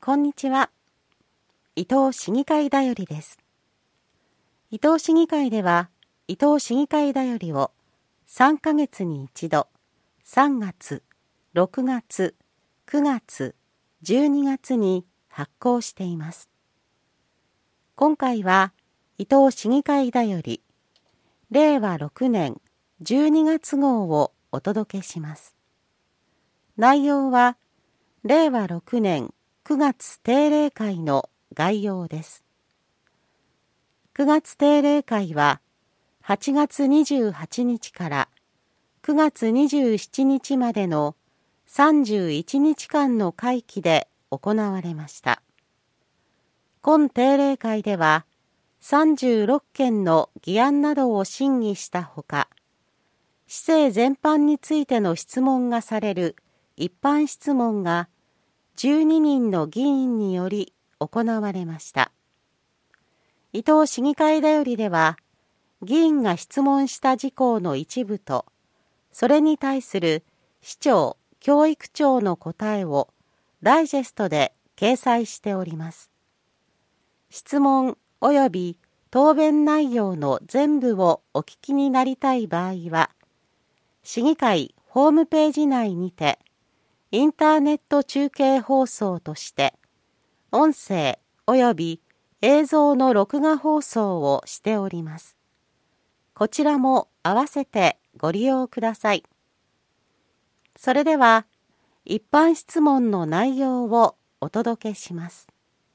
こんにちは。伊東市議会だよりです。伊東市議会では、伊東市議会だよりを3ヶ月に一度、3月、6月、9月、12月に発行しています。今回は、伊東市議会だより、令和6年12月号をお届けします。内容は、令和6年9月定例会の概要です。9月定例会は8月28日から9月27日までの31日間の会期で行われました。今定例会では36件の議案などを審議したほか、市政全般についての質問がされる一般質問が12人の議員により行われました。伊東市議会だよりでは、議員が質問した事項の一部と、それに対する市長、教育長の答えをダイジェストで掲載しております。質問及び答弁内容の全部をお聞きになりたい場合は、市議会ホームページ内にて、インターネット中継放送として、音声及び映像の録画放送をしております。こちらも合わせてご利用ください。それでは、一般質問の内容をお届けします。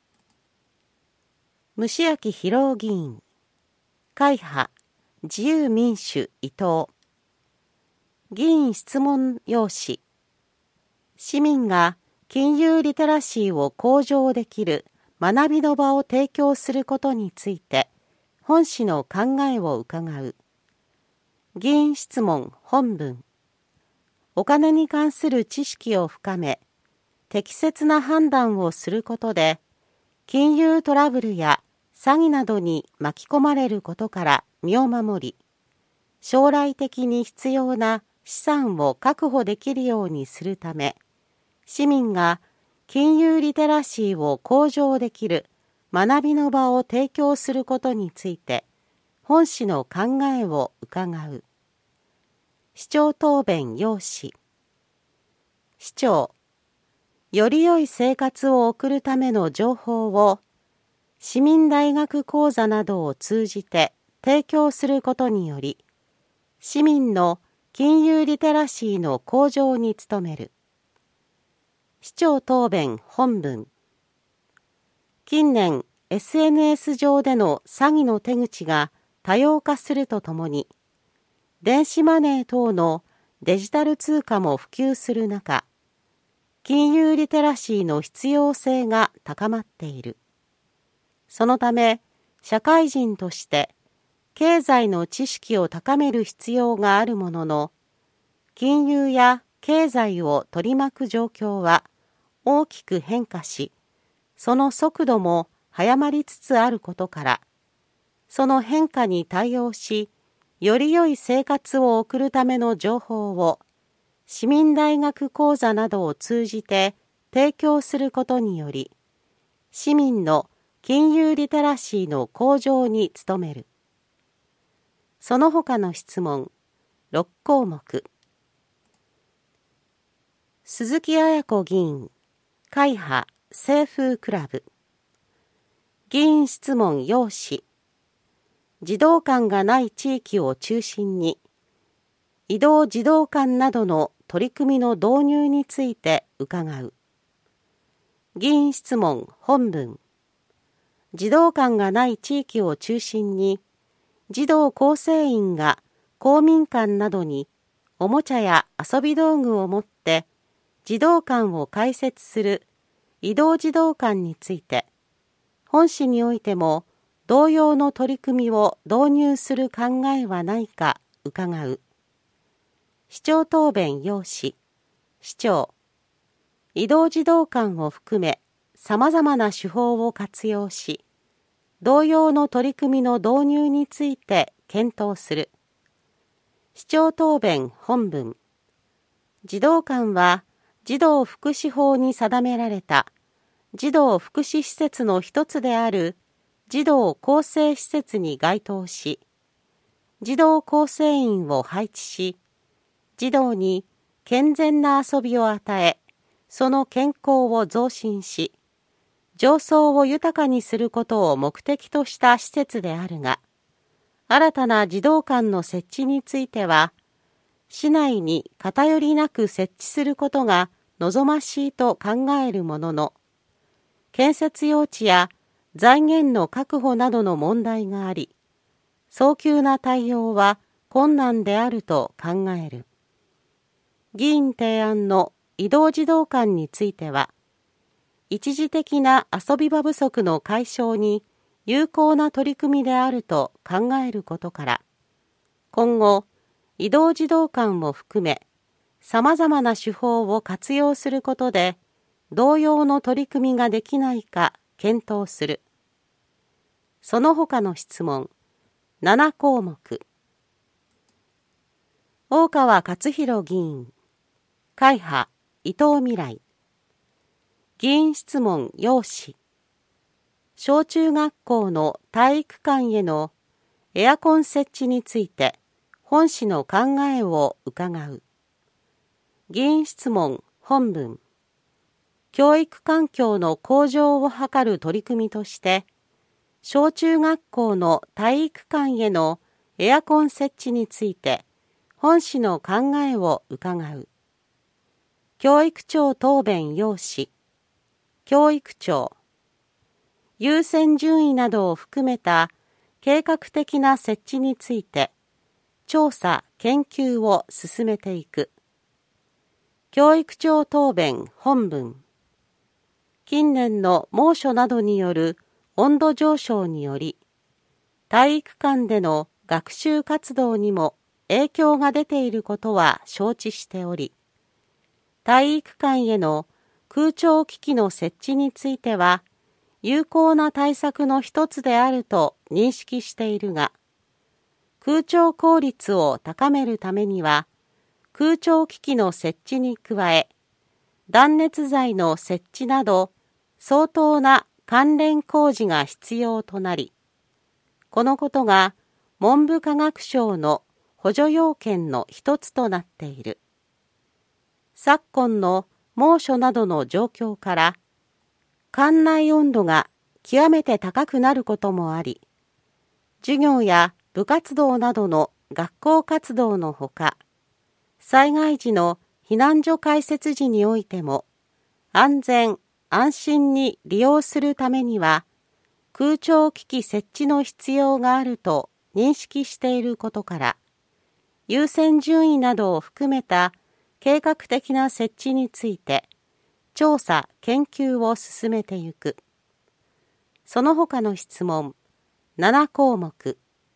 虫明宏議員、会派、自由民主伊藤。議員質問要旨。市民が金融リテラシーを向上できる学びの場を提供することについて本市の考えを伺う。議員質問本文。お金に関する知識を深め、適切な判断をすることで、金融トラブルや詐欺などに巻き込まれることから身を守り、将来的に必要な資産を確保できるようにするため、市民が金融リテラシーを向上できる学びの場を提供することについて、本市の考えを伺う。市長答弁要旨。市長、より良い生活を送るための情報を、市民大学講座などを通じて提供することにより、市民の金融リテラシーの向上に努める。市長答弁本文。近年、SNS 上での詐欺の手口が多様化するとともに、電子マネー等のデジタル通貨も普及する中、金融リテラシーの必要性が高まっている。そのため、社会人として経済の知識を高める必要があるものの、金融や経済を取り巻く状況は大きく変化し、その速度も早まりつつあることから、その変化に対応し、より良い生活を送るための情報を、市民大学講座などを通じて提供することにより、市民の金融リテラシーの向上に努める。その他の質問、6項目。鈴木彩子議員、会派清風クラブ。議員質問要旨。児童館がない地域を中心に、移動児童館などの取り組みの導入について伺う。議員質問本文。児童館がない地域を中心に、児童構成員が公民館などにおもちゃや遊び道具を持って児童館を開設する移動児童館について、本市においても同様の取り組みを導入する考えはないか伺う。市長答弁要旨。市長、移動児童館を含め様々な手法を活用し、同様の取り組みの導入について検討する。市長答弁本文。児童館は児童福祉法に定められた児童福祉施設の一つである児童更生施設に該当し、児童構成員を配置し、児童に健全な遊びを与え、その健康を増進し、情操を豊かにすることを目的とした施設であるが、新たな児童館の設置については、市内に偏りなく設置することが望ましいと考えるものの、建設用地や財源の確保などの問題があり、早急な対応は困難であると考える。議員提案の移動児童館については、一時的な遊び場不足の解消に有効な取り組みであると考えることから、今後、移動児童館を含め、様々な手法を活用することで、同様の取り組みができないか検討する。その他の質問、7項目。大川勝弘議員、会派、伊藤未来。議員質問要旨。小中学校の体育館へのエアコン設置について、本市の考えを伺う。議員質問本文。教育環境の向上を図る取り組みとして、小中学校の体育館へのエアコン設置について、本市の考えを伺う。教育長答弁要旨。教育長。優先順位などを含めた計画的な設置について、調査・研究を進めていく。教育長答弁本文。近年の猛暑などによる温度上昇により、体育館での学習活動にも影響が出ていることは承知しており、体育館への空調機器の設置については、有効な対策の一つであると認識しているが、空調効率を高めるためには、空調機器の設置に加え、断熱材の設置など、相当な関連工事が必要となり、このことが文部科学省の補助要件の一つとなっている。昨今の猛暑などの状況から、館内温度が極めて高くなることもあり、授業や部活動などの学校活動のほか、災害時の避難所開設時においても、安全・安心に利用するためには、空調機器設置の必要があると認識していることから、優先順位などを含めた計画的な設置について、調査・研究を進めてゆく。その他の質問、7項目。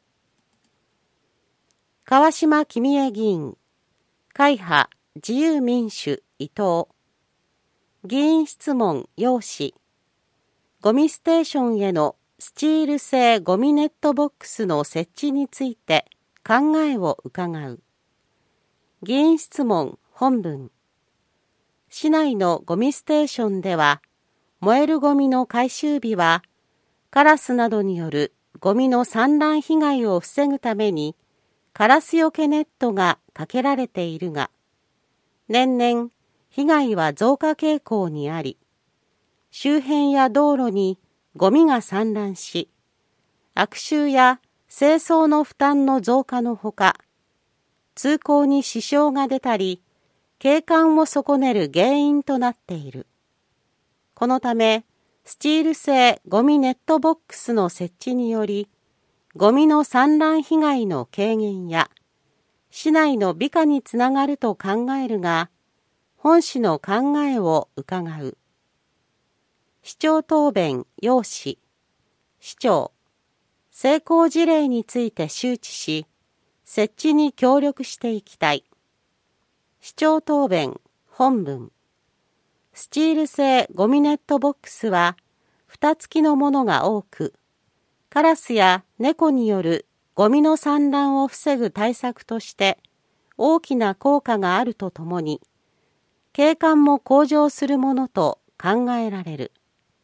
川島公恵議員、会派自由民主伊藤。議員質問要旨。ゴミステーションへのスチール製ゴミネットボックスの設置について考えを伺う。議員質問本文。市内のゴミステーションでは、燃えるゴミの回収日は、カラスなどによるゴミの散乱被害を防ぐために、カラスよけネットがかけられているが、年々被害は増加傾向にあり、周辺や道路にゴミが散乱し、悪臭や清掃の負担の増加のほか、通行に支障が出たり、景観を損ねる原因となっている。このため、スチール製ゴミネットボックスの設置により、ゴミの散乱被害の軽減や、市内の美化につながると考えるが、本市の考えを伺う。市長答弁要旨。市長、成功事例について周知し、設置に協力していきたい。市長答弁本文。スチール製ゴミネットボックスは、蓋付きのものが多く、カラスや猫によるゴミの散乱を防ぐ対策として大きな効果があるとともに、景観も向上するものと考えられる。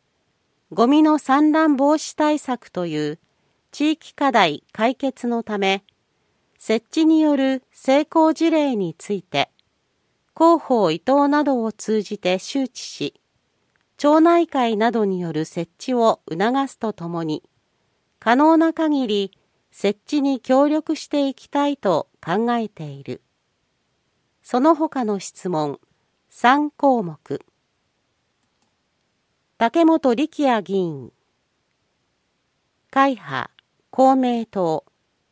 ゴミの散乱防止対策という地域課題解決のため、設置による成功事例について、広報伊東などを通じて周知し、町内会などによる設置を促すとともに、可能な限り設置に協力していきたいと考えている。その他の質問3項目。竹本力也議員、会派公明党。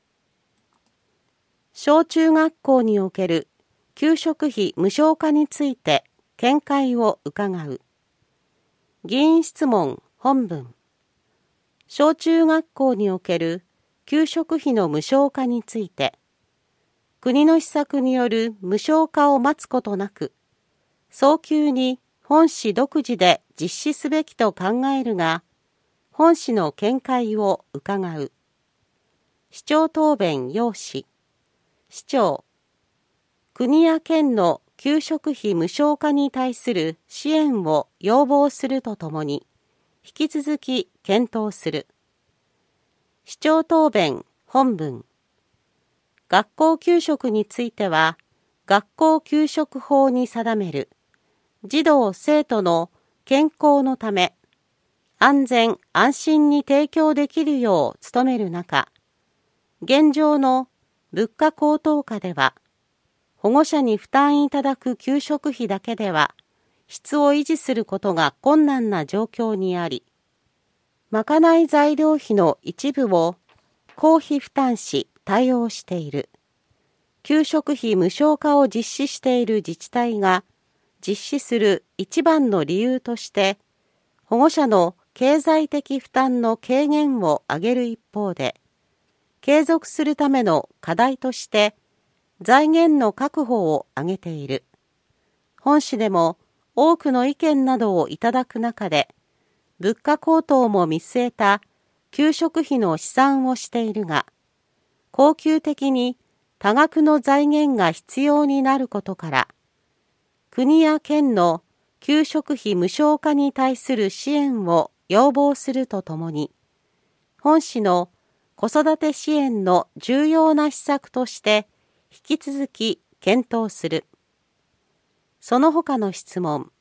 小中学校における給食費無償化について見解を伺う。議員質問本文。小中学校における給食費の無償化について、国の施策による無償化を待つことなく、早急に本市独自で実施すべきと考えるが、本市の見解を伺う。市長答弁要旨。市長、国や県の給食費無償化に対する支援を要望するとともに、引き続き検討する。市長答弁本文。学校給食については、学校給食法に定める児童生徒の健康のため、安全安心に提供できるよう努める中、現状の物価高騰下では、保護者に負担いただく給食費だけでは、質を維持することが困難な状況にあり、まかない材料費の一部を公費負担し対応している。給食費無償化を実施している自治体が実施する一番の理由として、保護者の経済的負担の軽減を挙げる一方で、継続するための課題として財源の確保を挙げている。本市でも多くの意見などをいただく中で、物価高騰も見据えた給食費の試算をしているが、恒久的に多額の財源が必要になることから、国や県の給食費無償化に対する支援を要望するとともに、本市の子育て支援の重要な施策として引き続き検討する。その他の質問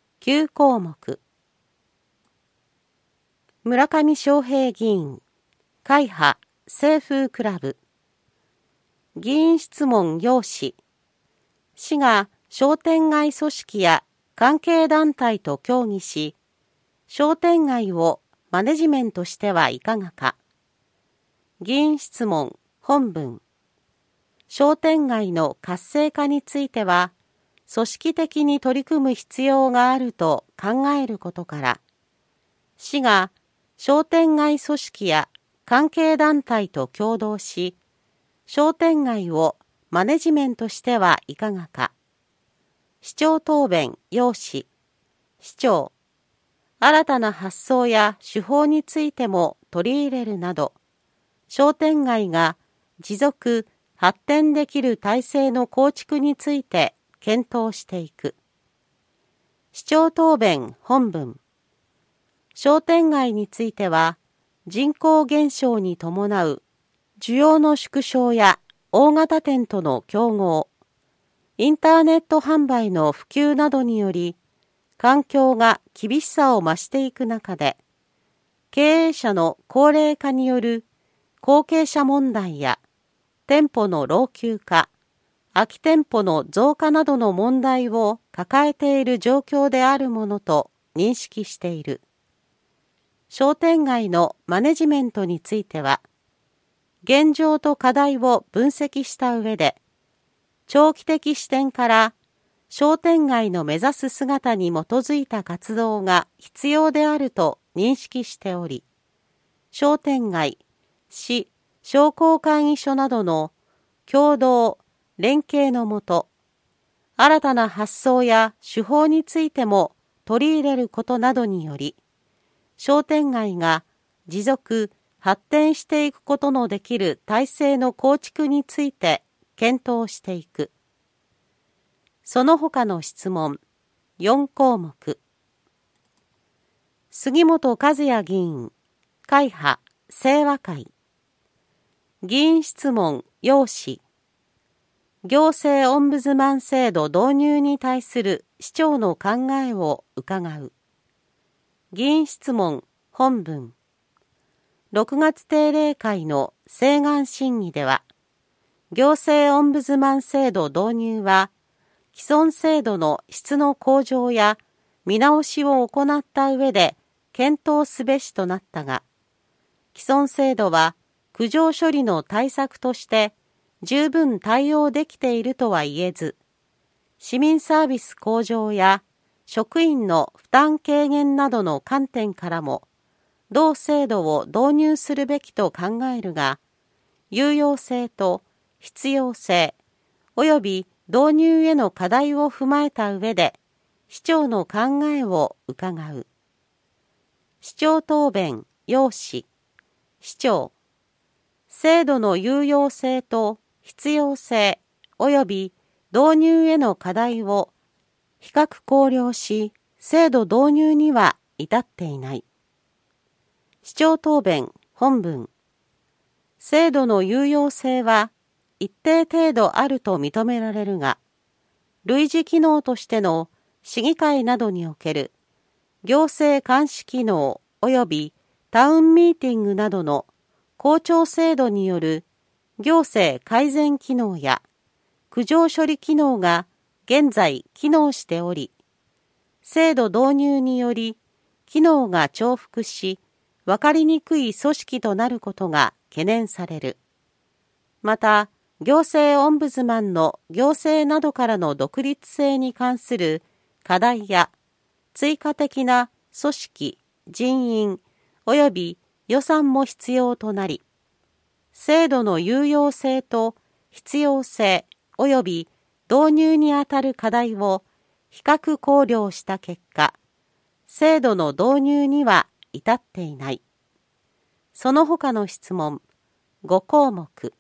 9項目。村上昌平議員、会派清風クラブ。議員質問要旨。市が商店街組織や関係団体と協議し、商店街をマネジメントしてはいかがか。議員質問本文。商店街の活性化については、組織的に取り組む必要があると考えることから、市が商店街組織や関係団体と共同し、商店街をマネジメントしてはいかがか。市長答弁要旨。市長、新たな発想や手法についても取り入れるなど、商店街が持続発展できる体制の構築について検討していく。市長答弁本文。商店街については、人口減少に伴う需要の縮小や大型店との競合、インターネット販売の普及などにより、環境が厳しさを増していく中で、経営者の高齢化による後継者問題や、店舗の老朽化、空き店舗の増加などの問題を抱えている状況であるものと認識している。商店街のマネジメントについては、現状と課題を分析した上で、長期的視点から商店街の目指す姿に基づいた活動が必要であると認識しており、商店街、市、商工会議所などの共同、連携のもと、新たな発想や手法についても取り入れることなどにより、商店街が持続、発展していくことのできる体制の構築について検討していく。その他の質問4項目。 杉本和也議員、会派、清和会。議員質問、要旨。行政オンブズマン制度導入に対する市長の考えを伺う。議員質問、本文。6月定例会の請願審議では、行政オンブズマン制度導入は、既存制度の質の向上や見直しを行った上で検討すべしとなったが、既存制度は苦情処理の対策として十分対応できているとは言えず、市民サービス向上や職員の負担軽減などの観点からも、同制度を導入するべきと考えるが、有用性と必要性及び導入への課題を踏まえた上で、市長の考えを伺う。市長答弁、要旨。市長、制度の有用性と必要性及び導入への課題を比較考慮し、制度導入には至っていない。市長答弁、本文。制度の有用性は一定程度あると認められるが、類似機能としての市議会などにおける行政監視機能及びタウンミーティングなどの公聴制度による行政改善機能や苦情処理機能が現在機能しており、制度導入により機能が重複し、わかりにくい組織となることが懸念される。また、行政オンブズマンの行政などからの独立性に関する課題や追加的な組織、人員及び予算も必要となり、制度の有用性と必要性及び導入にあたる課題を比較考慮した結果、制度の導入には至っていない。その他の質問、5項目。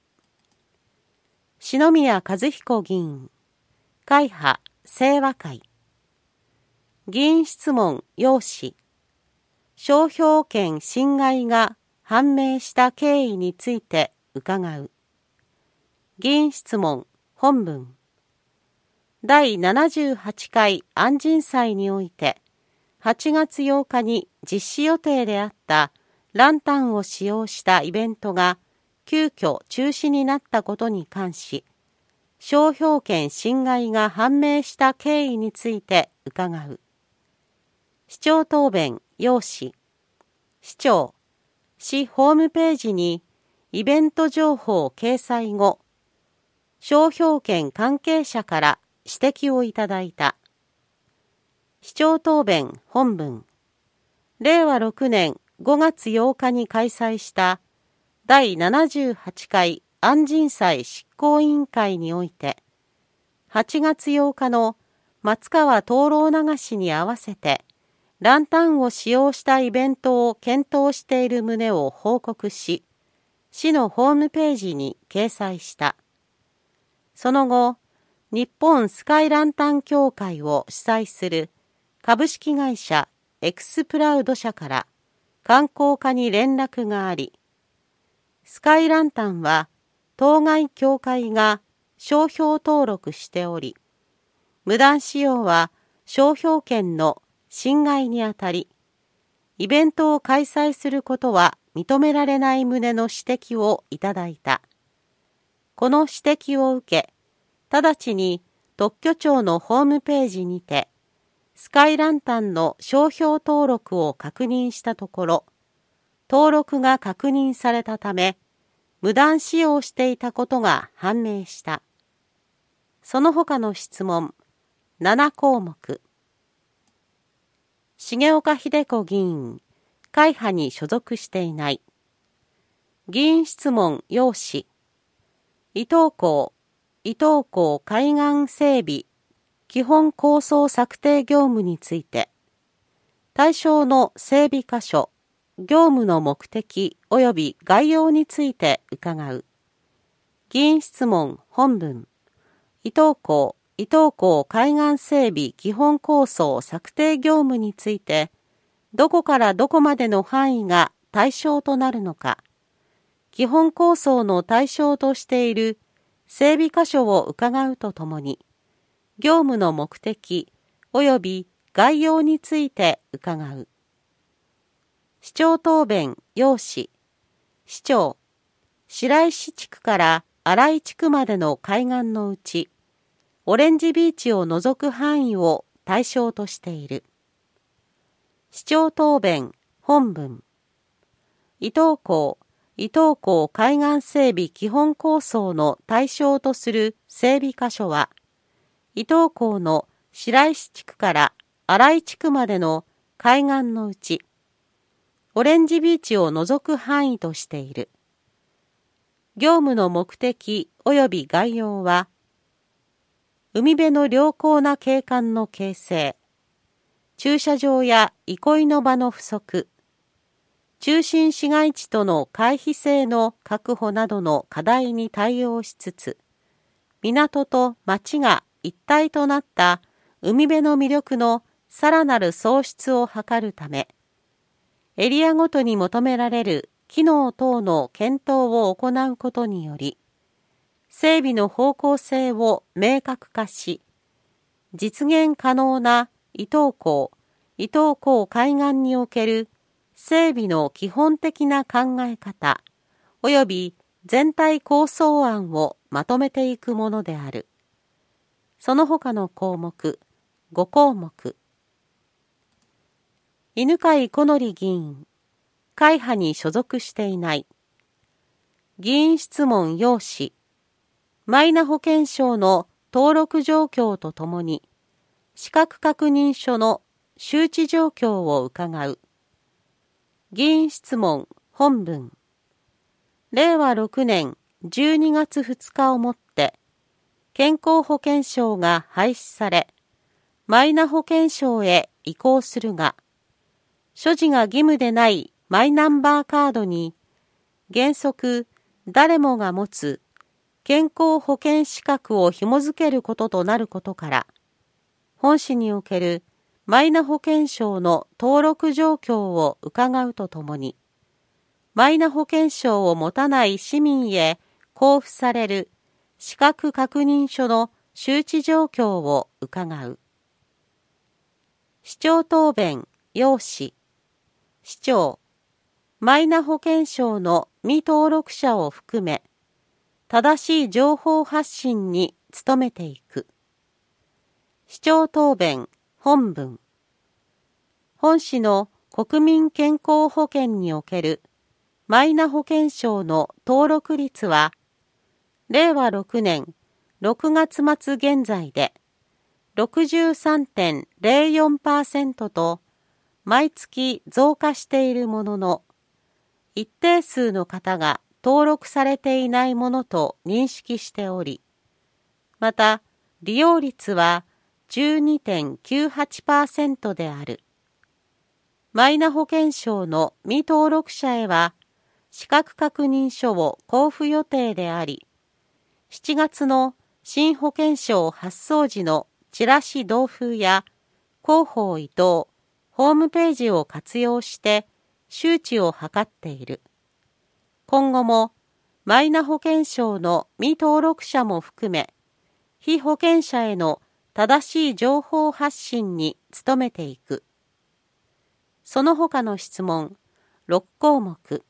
篠宮和彦議員、会派、清和会。議員質問、要旨。商標権侵害が判明した経緯について伺う。議員質問、本文。第78回安仁祭において、8月8日に実施予定であったランタンを使用したイベントが急遽中止になったことに関し、商標権侵害が判明した経緯について伺う。市長答弁、要旨。市長、市ホームページにイベント情報掲載後、商標権関係者から指摘をいただいた。市長答弁、本文。令和6年5月8日に開催した第78回安仁祭執行委員会において、8月8日の松川灯籠流しに合わせて、ランタンを使用したイベントを検討している旨を報告し、市のホームページに掲載した。その後、日本スカイランタン協会を主催する株式会社エクスプラウド社から観光課に連絡があり、スカイランタンは当該協会が商標登録しており、無断使用は商標権の侵害にあたり、イベントを開催することは認められない旨の指摘をいただいた。この指摘を受け、直ちに特許庁のホームページにて、スカイランタンの商標登録を確認したところ、登録が確認されたため、無断使用していたことが判明した。その他の質問、7項目。重岡秀子議員、会派に所属していない。議員質問、要旨。伊東港海岸整備基本構想策定業務について、対象の整備箇所、業務の目的及び概要について伺う。議員質問、本文。伊東港海岸整備基本構想策定業務について、 どこからどこまでの範囲が対象となるのか、基本構想の対象としている整備箇所を伺うとともに、業務の目的及び概要について伺う。市長答弁要旨。市長、白石地区から新井地区までの海岸のうち、オレンジビーチを除く範囲を対象としている。市長答弁本文。伊東港海岸整備基本構想の対象とする整備箇所は、伊東港の白石地区から新井地区までの海岸のうち、オレンジビーチを除く範囲としている。業務の目的及び概要は、海辺の良好な景観の形成、駐車場や憩いの場の不足、中心市街地との回避性の確保などの課題に対応しつつ、港と町が一体となった海辺の魅力のさらなる創出を図るため、エリアごとに求められる機能等の検討を行うことにより、整備の方向性を明確化し、実現可能な伊東港海岸における整備の基本的な考え方及び全体構想案をまとめていくものである。その他の項目5項目。犬飼小則議員、会派に所属していない。議員質問要旨。マイナ保険証の登録状況とともに、資格確認書の周知状況を伺う。議員質問本文。令和6年12月2日をもって、健康保険証が廃止され、マイナ保険証へ移行するが、所持が義務でないマイナンバーカードに、原則誰もが持つ健康保険資格を紐付けることとなることから、本市におけるマイナ保険証の登録状況を伺うとともに、マイナ保険証を持たない市民へ交付される資格確認書の周知状況を伺う。市長答弁要旨。市長、マイナ保険証の未登録者を含め、正しい情報発信に努めていく。市長答弁本文。本市の国民健康保険におけるマイナ保険証の登録率は、令和6年6月末現在で 63.04% と毎月増加しているものの、一定数の方が登録されていないものと認識しており、また利用率は 12.98% である。マイナ保険証の未登録者へは、資格確認書を交付予定であり、7月の新保険証発送時のチラシ同封や広報移動、ホームページを活用して周知を図っている。今後もマイナ保険証の未登録者も含め、被保険者への正しい情報発信に努めていく。その他の質問6項目。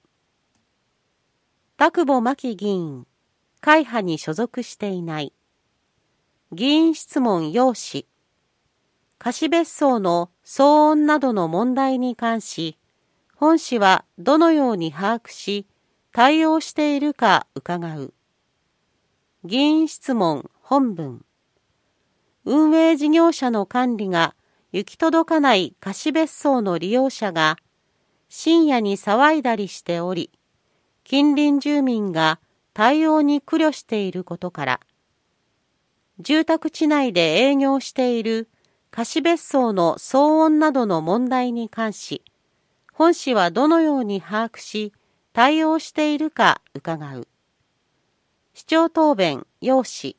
田久保真紀議員、会派に所属していない。議員質問要旨。貸別荘の騒音などの問題に関し、本市はどのように把握し、対応しているか伺う。議員質問本文。運営事業者の管理が行き届かない貸別荘の利用者が深夜に騒いだりしており、近隣住民が対応に苦慮していることから、住宅地内で営業している貸別荘の騒音などの問題に関し、本市はどのように把握し、対応しているか伺う。市長答弁要旨。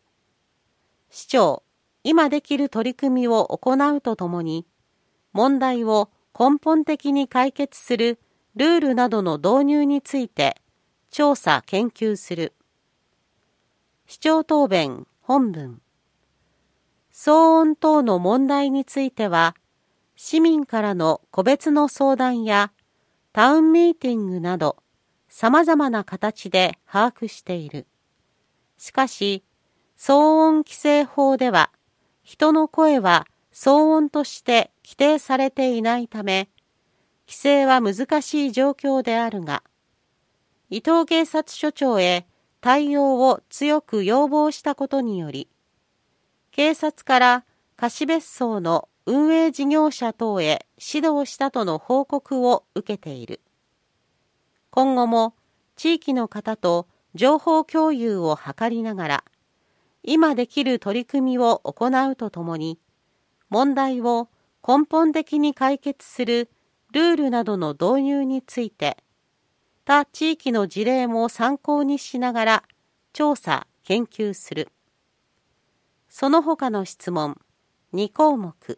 市長、今できる取り組みを行うとともに、問題を根本的に解決するルールなどの導入について調査・研究する。市長答弁本文。騒音等の問題については、市民からの個別の相談やタウンミーティングなど様々な形で把握している。しかし、騒音規制法では、人の声は騒音として規定されていないため、規制は難しい状況であるが、伊東警察署長へ対応を強く要望したことにより、警察から貸別荘の運営事業者等へ指導したとの報告を受けている。今後も地域の方と情報共有を図りながら、今できる取り組みを行うとともに、問題を根本的に解決するルールなどの導入について、他地域の事例も参考にしながら調査・研究する。その他の質問2項目。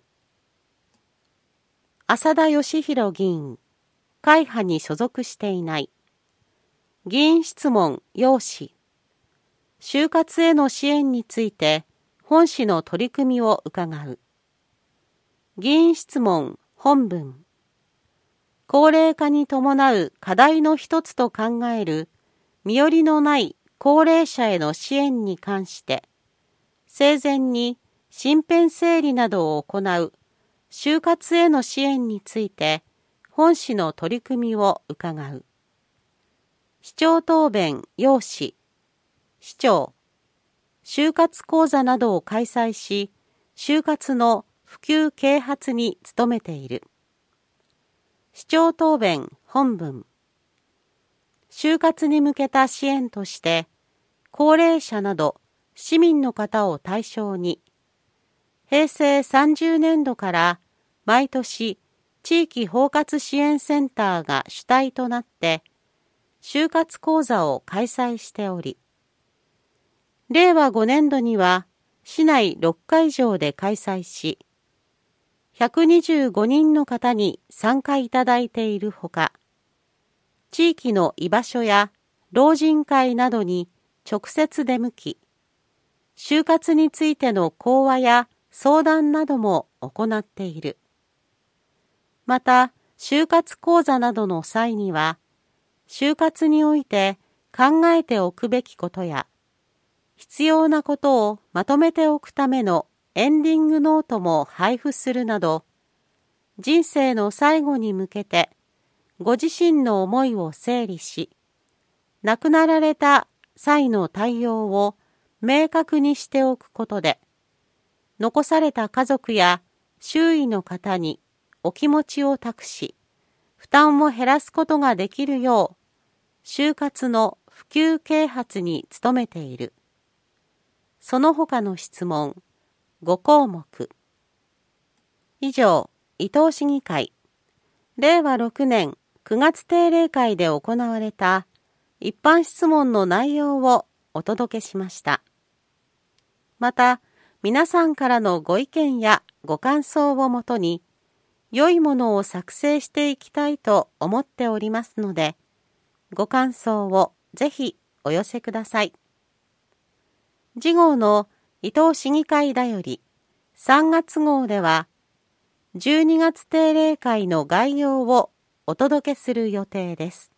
浅田義弘議員、会派に所属していない。議員質問要旨。就活への支援について本市の取り組みを伺う。議員質問本文。高齢化に伴う課題の一つと考える身寄りのない高齢者への支援に関して、生前に身辺整理などを行う就活への支援について本市の取り組みを伺う。市長答弁要旨。市長、就活講座などを開催し、就活の普及啓発に努めている。市長答弁本文。就活に向けた支援として、高齢者など市民の方を対象に、平成30年度から毎年地域包括支援センターが主体となって、就活講座を開催しており、令和5年度には市内6会場で開催し、125人の方に参加いただいているほか、地域の居場所や老人会などに直接出向き、就活についての講話や相談なども行っている。また、就活講座などの際には、就活において考えておくべきことや、必要なことをまとめておくためのエンディングノートも配布するなど、人生の最後に向けてご自身の思いを整理し、亡くなられた際の対応を明確にしておくことで、残された家族や周囲の方にお気持ちを託し、負担を減らすことができるよう、就活の普及啓発に努めている。その他の質問5項目。以上、伊東市議会、令和6年9月定例会で行われた一般質問の内容をお届けしました。また、皆さんからのご意見やご感想をもとに、良いものを作成していきたいと思っておりますので、ご感想をぜひお寄せください。次号の伊東市議会だより3月号では、12月定例会の概要をお届けする予定です。